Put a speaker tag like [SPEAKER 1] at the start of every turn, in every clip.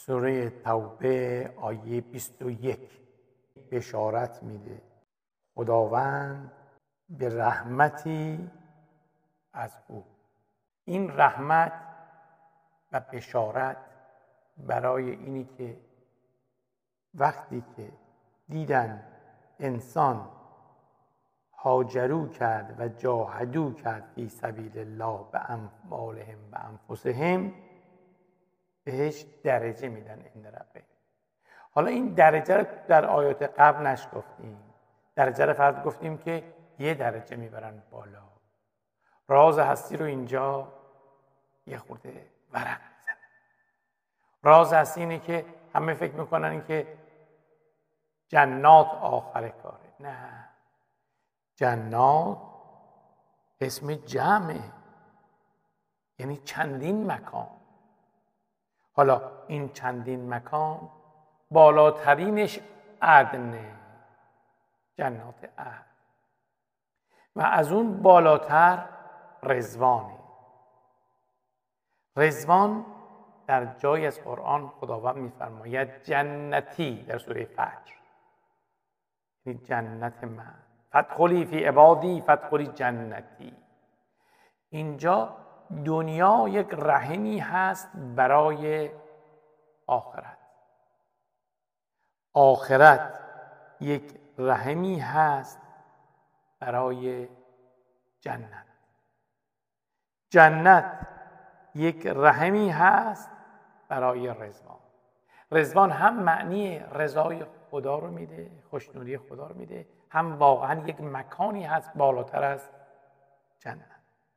[SPEAKER 1] سوره توبه آیه 21 بشارت میده خداوند به رحمتی از او. این رحمت و بشارت برای اینی که وقتی که دیدن انسان هاجرو کرد و جاهدو کرد فی سبیل الله به اموالهم و انفسهم، بهش درجه میدن عند ربه. حالا این درجه رو در آیات قبل نشگفتیم. درجه رو فقط گفتیم که یه درجه میبرن بالا. راز هستی رو اینجا یه خورده ورق میزنه. راز هستی اینه که همه فکر میکنن این که جنات آخر کاره. نه، جنات اسم جمعه، یعنی چندین مکان. حالا این چندین مکان بالاترینش عدنه، جنات عدن، و از اون بالاتر رضوانه. رضوان در جای از قرآن خداوند میفرماید جنتی در سوره فجر، یعنی جنت من، فادخلی فی عبادی فادخلی جنتی. اینجا دنیا یک رهنی هست برای آخرت، آخرت یک رهنی هست برای جنت، جنت یک رحمی هست برای رضوان. رضوان هم معنی رضای خدا رو میده، خوشنودی خدا رو میده، هم واقعا یک مکانی هست بالاتر از جنت.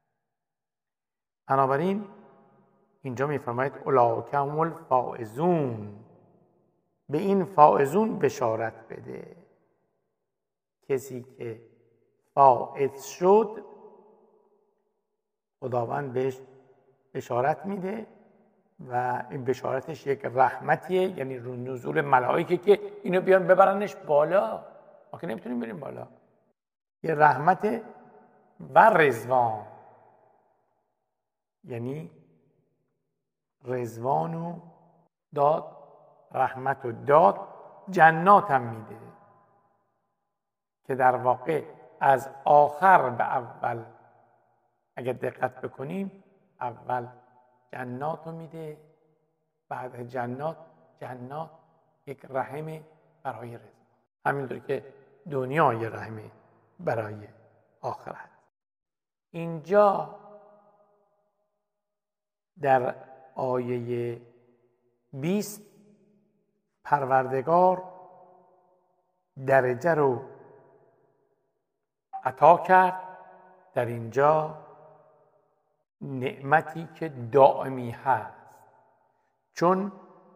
[SPEAKER 1] بنابراین اینجا میفرماید اولئک هم الفائزون، به این فائزون بشارت بده. کسی که فائز شد خداوند بهش بشارت میده و این بشارتش یک رحمتیه، یعنی نزول ملائکه که اینو بیان ببرنش بالا. ما که نمیتونیم بریم بالا. یه رحمت و رضوان، یعنی رضوانو داد، رحمتو داد، جنات هم میده که در واقع از آخر به اول اگر دقت بکنیم، اول جنات رو میده، بعد جنات یک رحم برای رضا، همینطور که دنیا یک رحم برای آخرت. اینجا در آیه 20 پروردگار درجه رو عطا کرد. در اینجا نعمتی که دائمی هست، چون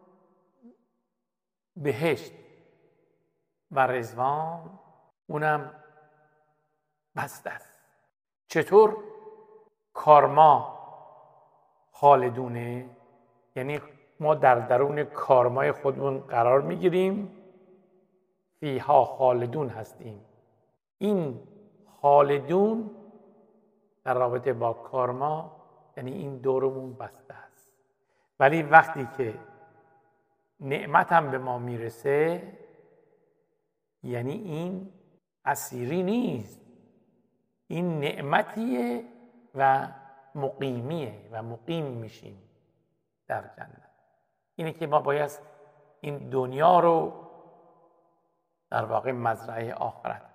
[SPEAKER 1] بهشت و رضوان اونم بسته است. چطور کارما خالدونه؟ یعنی ما در درون کارمای خودمون قرار میگیریم، فیها خالدون هستیم. این خالدون در رابطه با کارما یعنی این دورمون بسته است. ولی وقتی که نعمت هم به ما میرسه، یعنی این اسیری نیست، این نعمتیه و مقیمیه و مقیم میشیم در جنت. اینه که ما باید این دنیا رو در واقع مزرعه آخرت